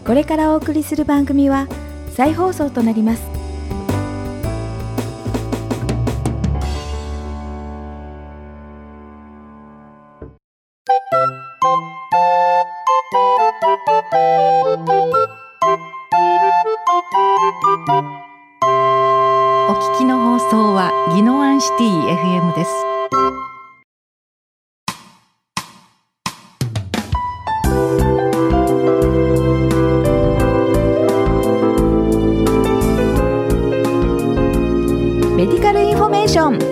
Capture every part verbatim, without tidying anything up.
これからお送りする番組は再放送となります。 お聞きの放送は宜野湾シティ エフエム です。 メディカルインフォメーション。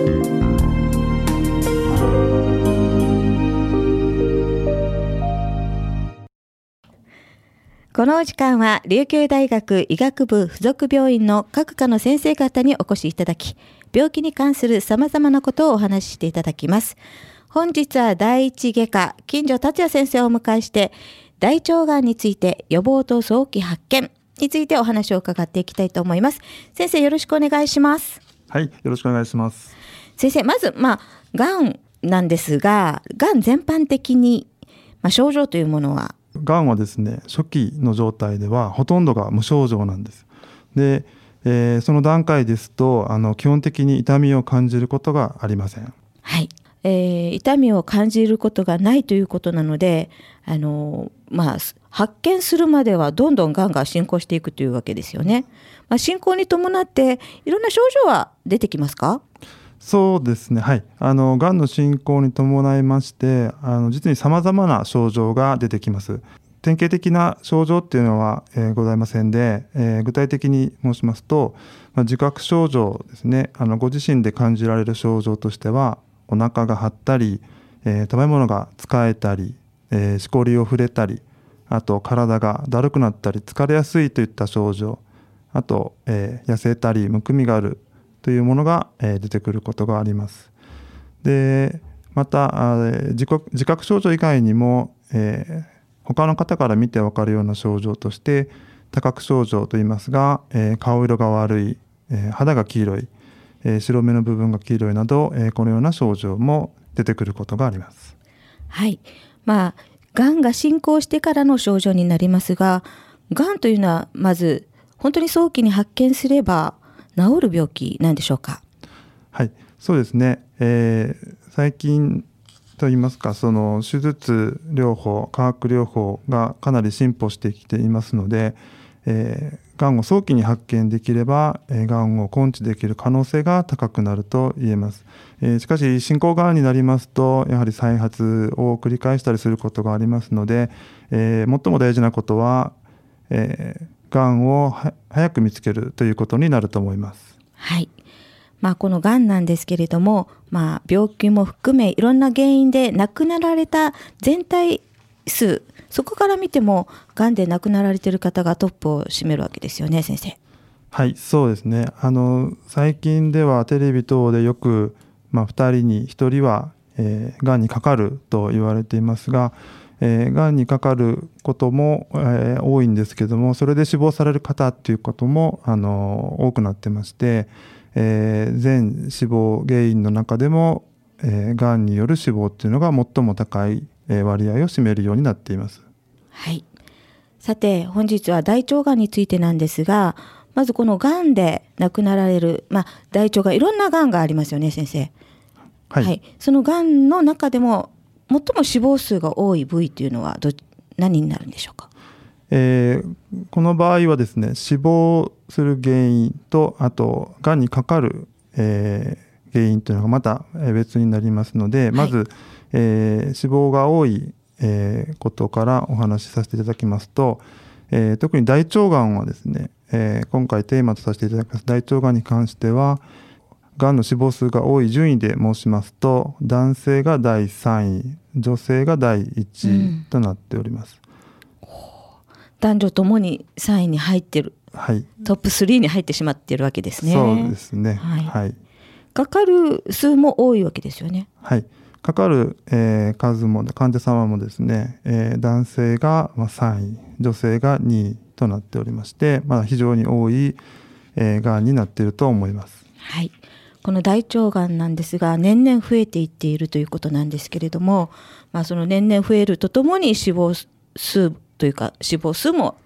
この時間は琉球大学医学部附属病院の各科の先生方にお越しいただき、病気に関するさまざまなことをお話ししていただきます。本日は第一外科金城達也先生をお迎えして、大腸がんについて予防と早期発見についてお話を伺っていきたいと思います。先生、よろしくお願いします。 はい、よろしくお願いします。 先生、まず、まあ、がんなんですが、がん全般的に、まあ、症状というものは、 がんはですね、初期の状態ではほとんどが無症状なんです。で、えー、その段階ですとあの基本的に痛みを感じることがありません。 はい、えー、痛みを感じることがないということなので、あの、まあ、発見するまではどんどんがんが進行していくというわけですよね。まあ、進行に伴っていろんな症状は出てきますか？ そうですね、はい、あのがんの進行に伴いましてあの実にさまざまな症状が出てきます。典型的な症状っていうのは、えー、ございませんで、えー、具体的に申しますと、まあ、自覚症状ですね。あのご自身で感じられる症状としては、お腹が張ったり、えー、食べ物が使えたり、えー、しこりを触れたり、あと体がだるくなったり疲れやすいといった症状、あと、えー、痩せたりむくみがあるというものが、えー、出てくることがあります。でまた自覚、自覚症状以外にも、えー、他の方から見て分かるような症状として多覚症状といいますが、えー、顔色が悪い、えー、肌が黄色い、えー、白目の部分が黄色いなど、えー、このような症状も出てくることがあります。 はい、まあがんが進行してからの症状になりますが、がんというのはまず本当に早期に発見すれば治る病気なんでしょうか？ はい、そうですね、えー、最近といいますか、その手術療法、化学療法がかなり進歩してきていますので、えー、がんを早期に発見できれば、えー、がんを根治できる可能性が高くなると言えます。えー、しかし進行がんになりますとやはり再発を繰り返したりすることがありますので、えー、最も大事なことは、えー、がんをは早く見つけるということになると思います。 はい、まあ、このがんなんですけれども、まあ、病気も含めいろんな原因で亡くなられた全体数、そこから見てもがんで亡くなられている方がトップを占めるわけですよね、先生。 はい、そうですね。あの最近ではテレビ等でよく、まあ、ふたりにひとりは、えー、がんにかかると言われていますが、えー、がんにかかることも、えー、多いんですけども、それで死亡される方っていうこともあの多くなってまして、えー、全死亡原因の中でも、えー、がんによる死亡っていうのが最も高い、えー、割合を占めるようになっています。 はい、さて本日は大腸がんについてなんですが、まずこのがんで亡くなられる、まあ、大腸がいろんながんがありますよね、先生。 はい、 はい、そのがんの中でも最も死亡数が多い部位というのはど何になるんでしょうか？ えー、この場合はですね、死亡する原因とあとがんにかかる、えー、原因というのがまた別になりますので、まず、はい、えー、死亡が多い、えー、ことからお話しさせていただきますと、えー、特に大腸がんはですね、えー、今回テーマとさせていただきます大腸がんに関しては、がんの死亡数が多い順位で申しますと、男性がだいさんい、女性がだいいちいとなっております。 うん、男女ともにさんいに入ってる、 はい、 トップスリーに入ってしまっているわけですね。 そうですね、 はいはい、 かかる数も多いわけですよね。 はい、かかる、えー、数も患者様もですね、えー、男性がさんい、女性がにいとなっておりまして、まあ、非常に多い、えー、がんになっていると思います。 はい、この大腸がんなんですが年々増えていっているということなんですけれども、まあ、その年々増えるとともに死亡数というか死亡数も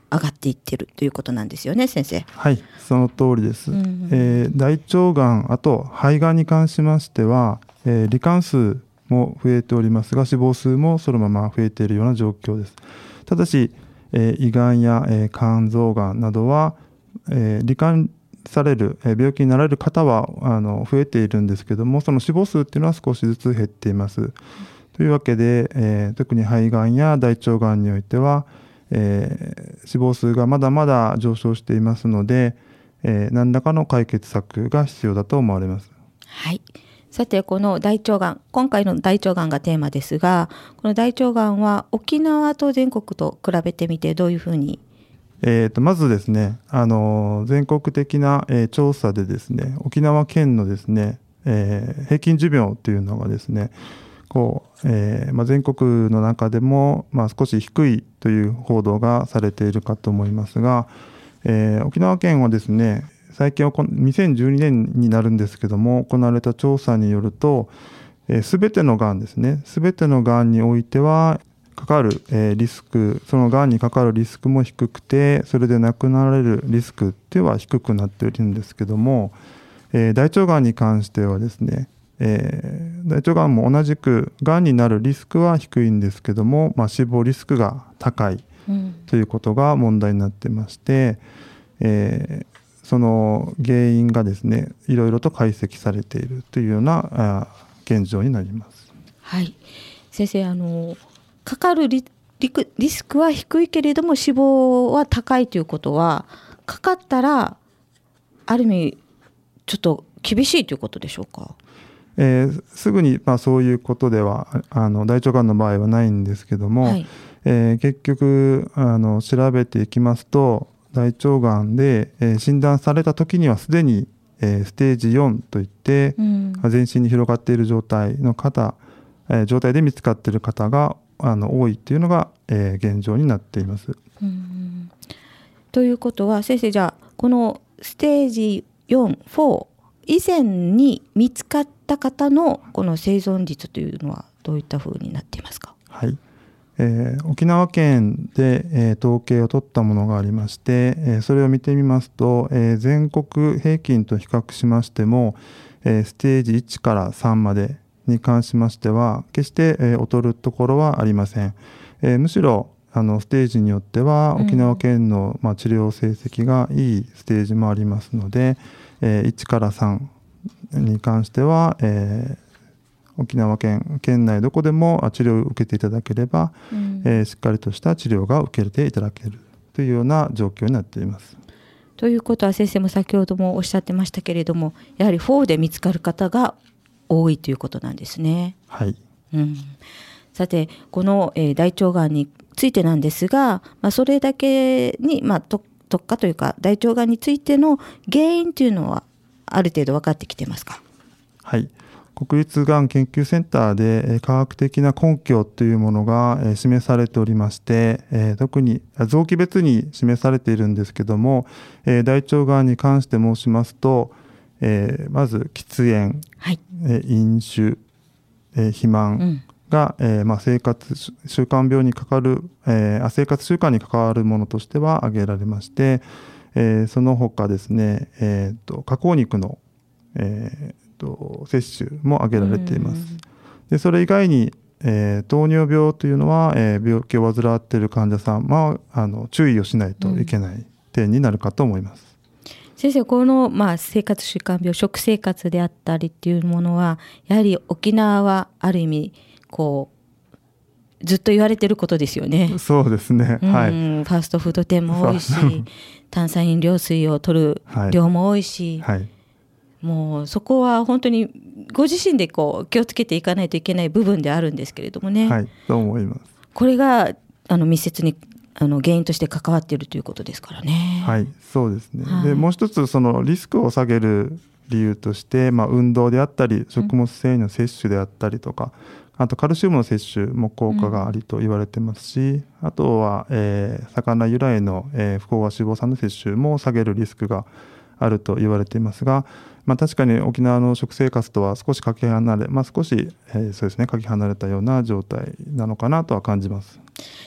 上がっていってるということなんですよね、先生。 はい、その通りです。 うんうん、 えー、大腸がん、あと肺がんに関しましては、えー、罹患数も増えておりますが、死亡数もそのまま増えているような状況です。ただし、えー、胃がんや、えー、肝臓がんなどは、えー、罹患される、えー、病気になられる方はあの増えているんですけども、その死亡数っていうのは少しずつ減っています。うん、というわけで、えー、特に肺がんや大腸がんにおいては、えー、死亡数がまだまだ上昇していますので、えー、何らかの解決策が必要だと思われます。 はい。さて、この大腸がん、今回の大腸がんがテーマですが、この大腸がんは沖縄と全国と比べてみてどういうふうに？ えー、とまずですね、あの全国的な、えー、調査でですね、沖縄県のですね、えー、平均寿命というのがですね、こうえーまあ、全国の中でも、まあ、少し低いという報道がされているかと思いますが、えー、沖縄県はですね、最近にせんじゅうにねんになるんですけども行われた調査によると、えー、全てのがんですね、全てのがんにおいてはかかる、えー、リスク、そのがんにかかるリスクも低くて、それで亡くなられるリスクっては低くなっているんですけども、えー、大腸がんに関してはですね、えー、大腸がんも同じくがんになるリスクは低いんですけども、まあ、死亡リスクが高いということが問題になってまして、うん、えー、その原因がですね、いろいろと解析されているというようなあ現状になります。 はい、先生、あのかかる リ, リ, リスクは低いけれども死亡は高いということは、かかったらある意味ちょっと厳しいということでしょうか？ えー、すぐに、まあ、そういうことではあの大腸がんの場合はないんですけども、はい、えー、結局あの調べていきますと、大腸がんで、えー、診断された時にはすでに、えー、ステージよんといって、うん、全身に広がっている状態の方、えー、状態で見つかっている方があの多いというのが、えー、現状になっています。 うん、ということは、先生、じゃあこのステージよん、よん以前に見つかった方のこの生存率というのはどういったふうになっていますか？ はい、えー、沖縄県で、えー、統計を取ったものがありまして、えー、それを見てみますと、えー、全国平均と比較しましても、えー、ステージいちからさんまでに関しましては決して、えー、劣るところはありません。えー、むしろあのステージによっては沖縄県の、うん、まあ、治療成績がいいステージもありますので、えー、いちからさんに関しては、えー、沖縄県県内どこでも治療を受けていただければ、うん、えー、しっかりとした治療が受けていただけるというような状況になっています。 ということは、先生も先ほどもおっしゃってましたけれども、やはりよんで見つかる方が多いということなんですね。 はい、 うん、さて、この、えー、大腸がんについてなんですが、まあ、それだけに、まあ、と特化というか大腸がんについての原因というのはある程度分かってきてますか？ はい、国立がん研究センターで科学的な根拠というものが示されておりまして、特に臓器別に示されているんですけども、大腸がんに関して申しますと、まず喫煙、はい、飲酒、肥満が、うんまあ、生活習慣病にかかる、えー、生活習慣に関わるものとしては挙げられまして、えー、その他ですね、えー、と加工肉の、えー、と摂取も挙げられています。でそれ以外に、えー、糖尿病というのは、えー、病気を患っている患者さんはあの注意をしないといけない点になるかと思います。 うん、先生、この、まあ、生活習慣病、食生活であったりっていうものは、やはり沖縄はある意味こうずっと言われてることですよね。 そうですね、 うん、 はい、ファーストフード店も多いし炭酸飲料水を取る量も多いし、はいはい、もうそこは本当にご自身でこう気をつけていかないといけない部分であるんですけれどもね。 はい、そう思います。 これがあの密接にあの原因として関わっているということですからね。 はい、そうですね、 はい、 でもう一つそのリスクを下げる理由として、まあ、運動であったり食物繊維の摂取であったりとか、うん、あとカルシウムの摂取も効果がありと言われてますし、うん、あとは、えー、魚由来の、えー、不飽和脂肪酸の摂取も下げるリスクがあると言われていますが、まあ、確かに沖縄の食生活とは少しかけ離れ、まあ、少し、えー、そうですね、かけ離れたような状態なのかなとは感じます。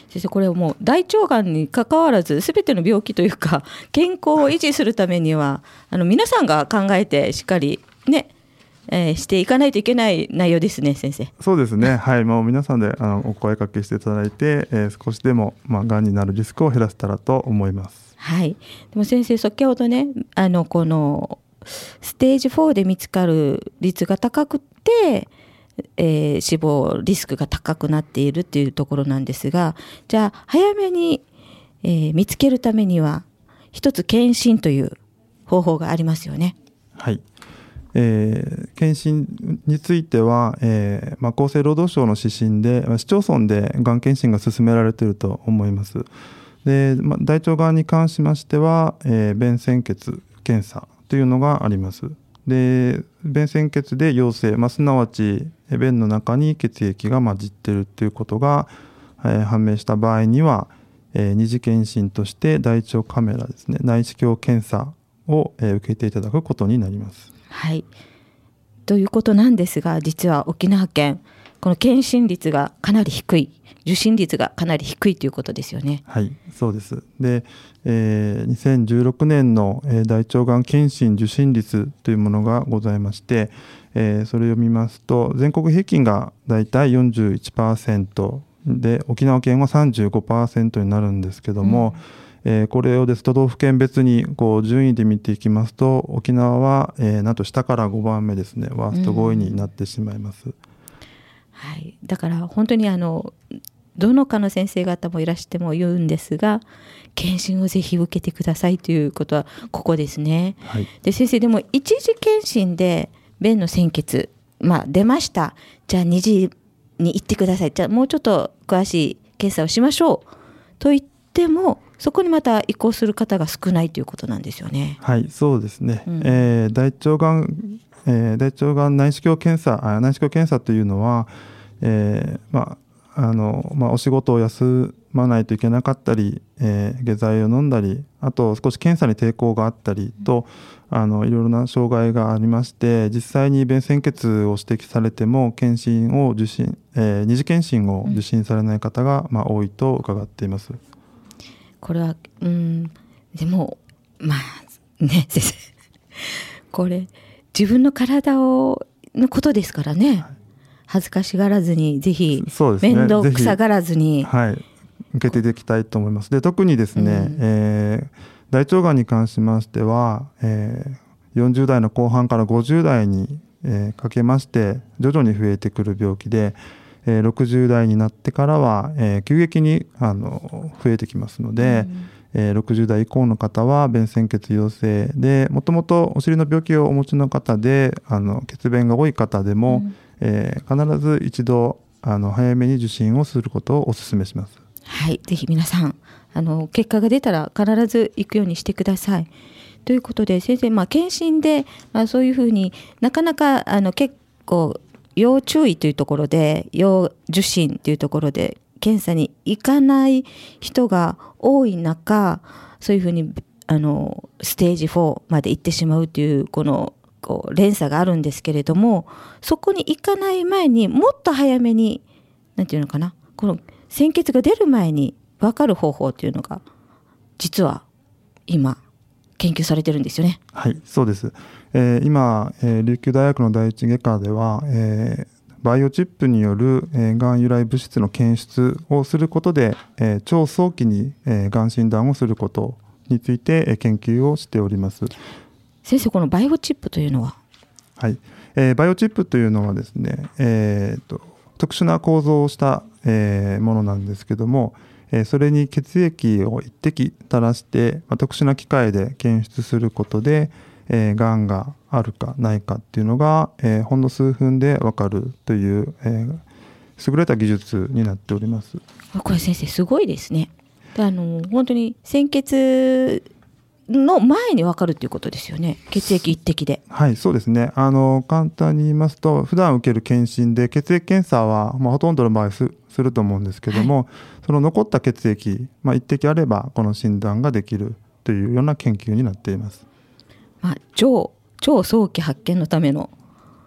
先生、これはもう大腸がんにかかわらず全ての病気というか健康を維持するためにはあの皆さんが考えてしっかりね、えー、していかないといけない内容ですね、先生。 そうですね、はい、もう皆さんであのお声かけしていただいて、えー、少しでも、まあ、がんになるリスクを減らせたらと思います。 はい、でも先生、先ほどね、あのこのステージフォーで見つかる率が高くて、えー、死亡リスクが高くなっているというところなんですが、じゃあ早めに、えー、見つけるためには一つ検診という方法がありますよね。 はい、えー、検診については、えーまあ、厚生労働省の指針で、まあ、市町村でがん検診が進められていると思います。で、まあ、大腸がんに関しましては、えー、便潜血検査というのがあります。で、便潜血で陽性、まあ、すなわち便の中に血液が混じっているということが、えー、判明した場合には、えー、二次検診として大腸カメラですね、内視鏡検査を、えー、受けていただくことになります。 はい、ということなんですが、実は沖縄県この検診率がかなり低い、受診率がかなり低いということですよね。 はい、そうです。で、えー、にせんじゅうろくねんの、えー、大腸がん検診受診率というものがございまして、えー、それを見ますと全国平均がだいたい よんじゅういちパーセント で沖縄県は さんじゅうごパーセント になるんですけども、うんえー、これをです都道府県別にこう順位で見ていきますと沖縄は、えー、なんと下からごばんめですね、ワーストごいになってしまいます。うんはい、だから本当にあのどの科の先生方もいらしても言うんですが、検診をぜひ受けてくださいということはここですね。はい、で先生、でも一次検診で便の潜血、まあ、出ました、じゃあ二次に行ってください、じゃあもうちょっと詳しい検査をしましょうと言ってもそこにまた移行する方が少ないということなんですよね。 はい、そうですね、うんえー、大腸がんえー、大腸がん内視鏡検査あ内視鏡検査というのは、えーまああのまあ、お仕事を休まないといけなかったり、えー、下剤を飲んだり、あと少し検査に抵抗があったりと、あのいろいろな障害がありまして、実際に便潜血を指摘されても検診を受診、えー、二次検診を受診されない方が、まあ、多いと伺っています。 これはうんでもまあね先生これ自分の体をのことですからね、はい、恥ずかしがらずにぜひ面倒くさがらずに、 はい、受けていただきたいと思います。で特にですね、うんえー、大腸がんに関しましては、えー、よんじゅう代の後半からごじゅう代に、えー、かけまして徐々に増えてくる病気で、えー、ろくじゅう代になってからは、えー、急激にあの増えてきますので、うんえー、ろくじゅう代以降の方は便潜血陽性で、もともとお尻の病気をお持ちの方であの血便が多い方でも、うんえー、必ず一度あの早めに受診をすることをお勧めします。 はい、ぜひ皆さんあの結果が出たら必ず行くようにしてください。ということで先生、まあ、検診で、まあ、そういうふうになかなかあの結構要注意というところで要受診というところで検査に行かない人が多い中、そういうふうにあのステージフォーまで行ってしまうというこのこう連鎖があるんですけれども、そこに行かない前にもっと早めになんていうのかな、この潜血が出る前に分かる方法というのが実は今研究されてるんですよね。 はい、そうです。えー、今、えー、琉球大学の第一外科では、えーバイオチップによる、えー、がん由来物質の検出をすることで、えー、超早期に、えー、がん診断をすることについて、えー、研究をしております。 先生、このバイオチップというのは？ はい、えー、バイオチップというのはですね、えー、と特殊な構造をした、えー、ものなんですけども、えー、それに血液を一滴垂らして、まあ、特殊な機械で検出することで、えー、がんがあるかないかっていうのが、えー、ほんの数分で分かるという、えー、優れた技術になっております。 これ先生すごいですね。であの本当に潜血の前に分かるということですよね、血液一滴で。 はい、そうですね。あの簡単に言いますと、普段受ける検診で血液検査は、まあ、ほとんどの場合 す, すると思うんですけども、はい、その残った血液、まあ、一滴あればこの診断ができるというような研究になっています。 まあ、超超早期発見のための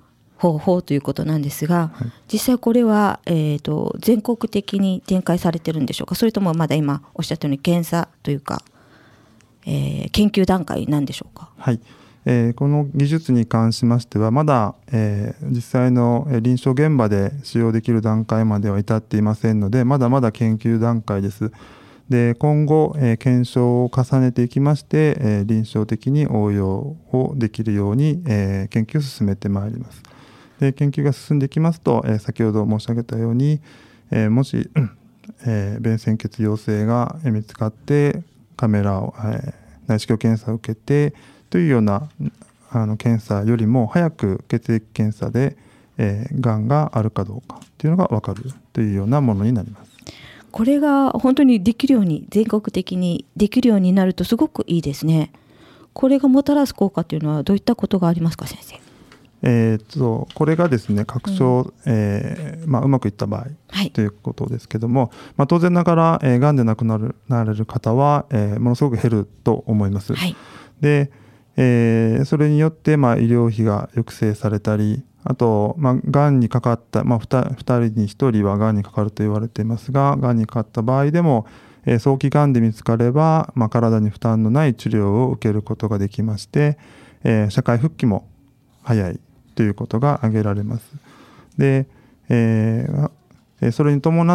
方法ということなんですが、 はい、 実際これは、えーと、全国的に展開されてるんでしょうか、それともまだ今おっしゃったように検査というか、えー、研究段階なんでしょうか。 はい、えー、この技術に関しましてはまだ、えー、実際の臨床現場で使用できる段階までは至っていませんので、まだまだ研究段階です。で今後、えー、検証を重ねていきまして、えー、臨床的に応用をできるように、えー、研究を進めてまいります。で研究が進んでいきますと、えー、先ほど申し上げたように、えー、もし、えー、便潜血陽性が見つかってカメラを、えー、内視鏡検査を受けてというようなあの検査よりも早く血液検査で、えー、がんがあるかどうかというのが分かるというようなものになります。 これが本当にできるように全国的にできるようになるとすごくいいですね。これがもたらす効果というのはどういったことがありますか、先生。 えー、とこれがですね確証、うんえーまあ、うまくいった場合、 はい、 ということですけども、まあ、当然ながら、えー、がんで亡くなるなられる方は、えー、ものすごく減ると思います。 はい、 で、えー、それによって、まあ、医療費が抑制されたり、あと、まあ、がんにかかった、まあ、ふたりにひとりはがんにかかると言われていますが、がんにかかった場合でも、えー、早期がんで見つかれば、まあ、体に負担のない治療を受けることができまして、えー、社会復帰も早いということが挙げられます。で、えー、それに伴って、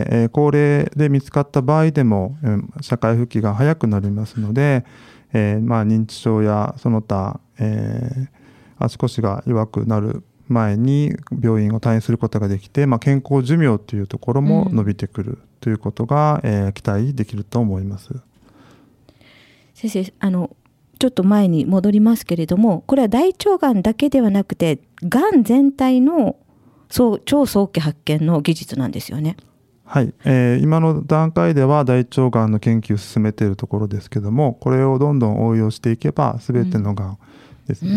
えー、高齢で見つかった場合でも、えー、社会復帰が早くなりますので、えーまあ、認知症やその他、えー、足腰が弱くなる前に病院を退院することができて、まあ、健康寿命というところも伸びてくるということが、うんえー、期待できると思います。 先生、あのちょっと前に戻りますけれども、これは大腸がんだけではなくてがん全体のそう超早期発見の技術なんですよね。 はい、えー、今の段階では大腸がんの研究を進めているところですけども、これをどんどん応用していけば全てのがんですね、うん、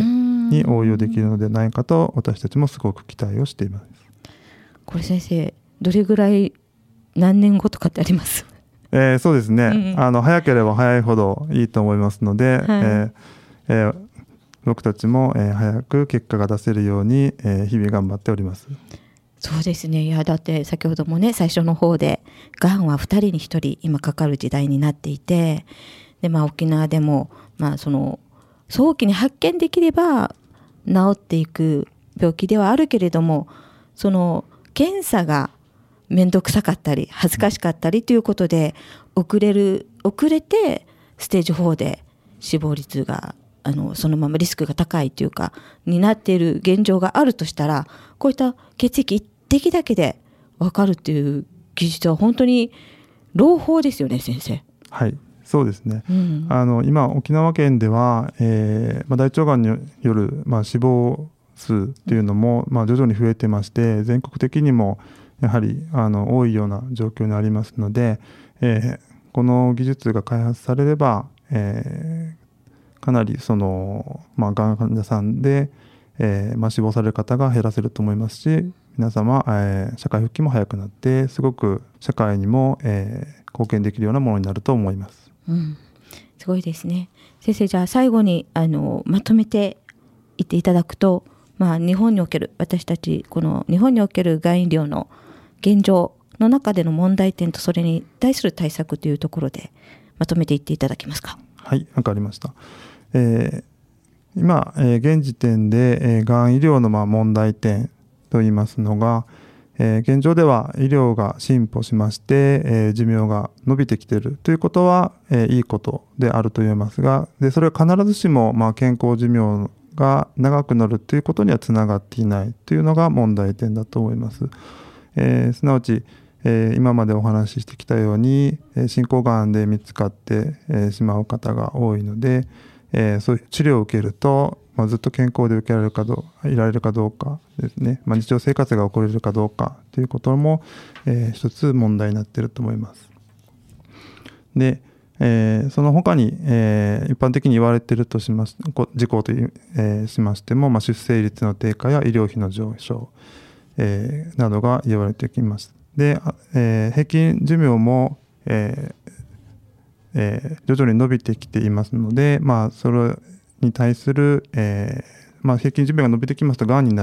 に応用できるのではないかと私たちもすごく期待をしています。 これ先生、どれぐらい何年後とかってあります？ えー、そうですね、うん、あの早ければ早いほどいいと思いますので、はいえーえー、僕たちも、えー、早く結果が出せるように、えー、日々頑張っております。 そうですね。いやだって先ほどもね最初の方でがんはふたりにひとり今かかる時代になっていて、で、まあ、沖縄でも、まあ、その早期に発見できれば治っていく病気ではあるけれども、その検査が面倒くさかったり恥ずかしかったりということで遅れる遅れてステージよんで死亡率があのそのままリスクが高いというかになっている現状があるとしたら、こういった血液一滴だけで分かるっていう技術は本当に朗報ですよね、先生。 はい、そうですね、 うん、 あの今沖縄県では、えーまあ、大腸がんによる、まあ、死亡数っていうのも、まあ、徐々に増えてまして、全国的にもやはりあの多いような状況にありますので、えー、この技術が開発されれば、えー、かなりその、まあ、がん患者さんで、えーまあ、死亡される方が減らせると思いますし、皆様、えー、社会復帰も早くなってすごく社会にも、えー、貢献できるようなものになると思います。 うん、すごいですね。先生、じゃあ最後にあのまとめて言っていただくと、まあ、日本における私たちこの日本におけるがん医療の現状の中での問題点とそれに対する対策というところでまとめていっていただけますか。 はい、わかりました。えー、今、えー、現時点で、えー、がん医療のまあ問題点といいますのが、えー、現状では医療が進歩しまして、えー、寿命が伸びてきているということは、えー、いいことであると言えますが、でそれは必ずしもまあ健康寿命が長くなるということにはつながっていないというのが問題点だと思います。えー、すなわち、えー、今までお話ししてきたように、えー、進行がんで見つかって、えー、しまう方が多いので、えー、そういう治療を受けると、まあ、ずっと健康で受けられるかどういられるかどうかですね、まあ、日常生活が送れるかどうかということも、えー、一つ問題になっていると思います。で、えー、その他に、えー、一般的に言われているとします事項という、えー、しましても、まあ、出生率の低下や医療費の上昇、えー、などが言われてきます。で、えー、平均寿命も、えーえー、徐々に伸びてきていますので、まあ、それに対する、えーまあ、平均寿命が伸びてきますとがんになる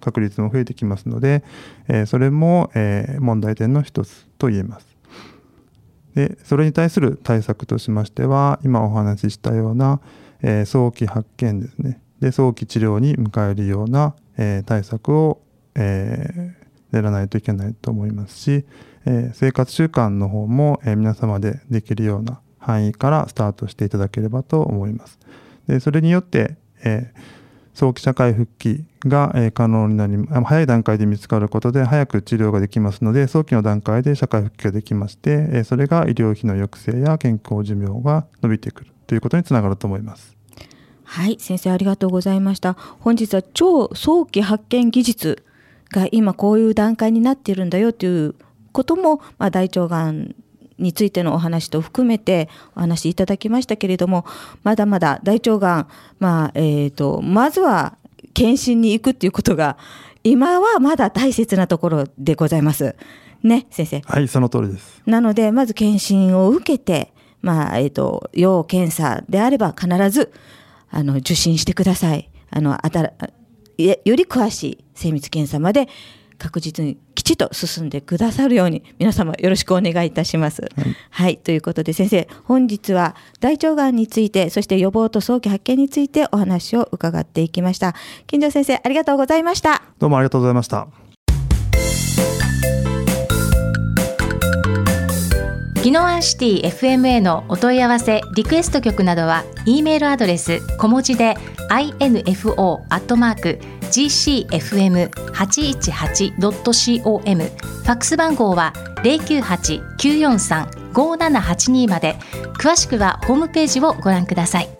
確率も増えてきますので、えー、それも、えー、問題点の一つと言えます。で、それに対する対策としましては、今お話ししたような、えー、早期発見ですね。で、早期治療に迎えるような、えー、対策を、えー、練らないといけないと思いますし、えー、生活習慣の方も、えー、皆様でできるような範囲からスタートしていただければと思います。で、それによって、えー、早期社会復帰が、えー、可能になり、早い段階で見つかることで早く治療ができますので、早期の段階で社会復帰ができまして、えー、それが医療費の抑制や健康寿命が伸びてくるということにつながると思います。 はい、先生ありがとうございました。本日は超早期発見技術が今こういう段階になっているんだよということも、まあ、大腸がんについてのお話と含めてお話しいただきましたけれども、まだまだ大腸がん、まあえーと、まずは検診に行くっていうことが今はまだ大切なところでございますね、先生。 はい、その通りです。 なのでまず検診を受けて、まあえーと、要検査であれば必ずあの受診してください。あのあたらより詳しい精密検査まで確実にきちっと進んでくださるように皆様よろしくお願いいたします。はい、はい、ということで先生、本日は大腸がんについて、そして予防と早期発見についてお話を伺っていきました。金城先生ありがとうございました。 どうもありがとうございました。 宜野湾シティ エフエムエー のお問い合わせリクエスト曲などは E メールアドレス小文字で インフォ アットマーク ジーシーエフエムはちいちはち ドット コム ファックス番号は ゼロきゅうはち きゅうよんさん ごななはちに まで。詳しくはホームページをご覧ください。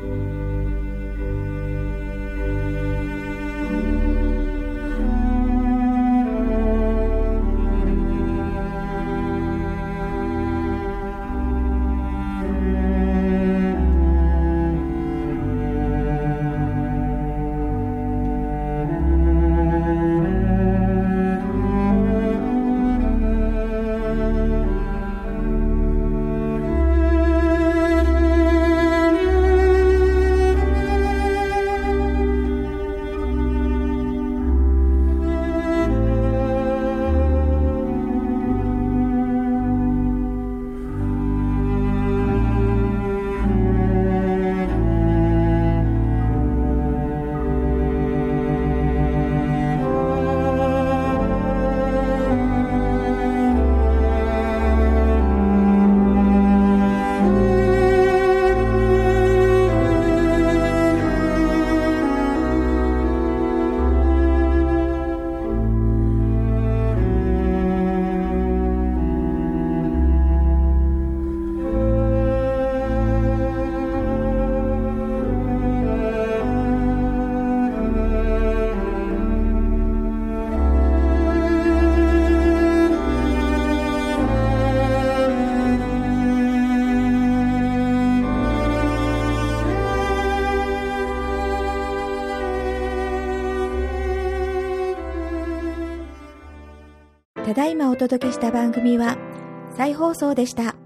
ただいまお届けした番組は再放送でした。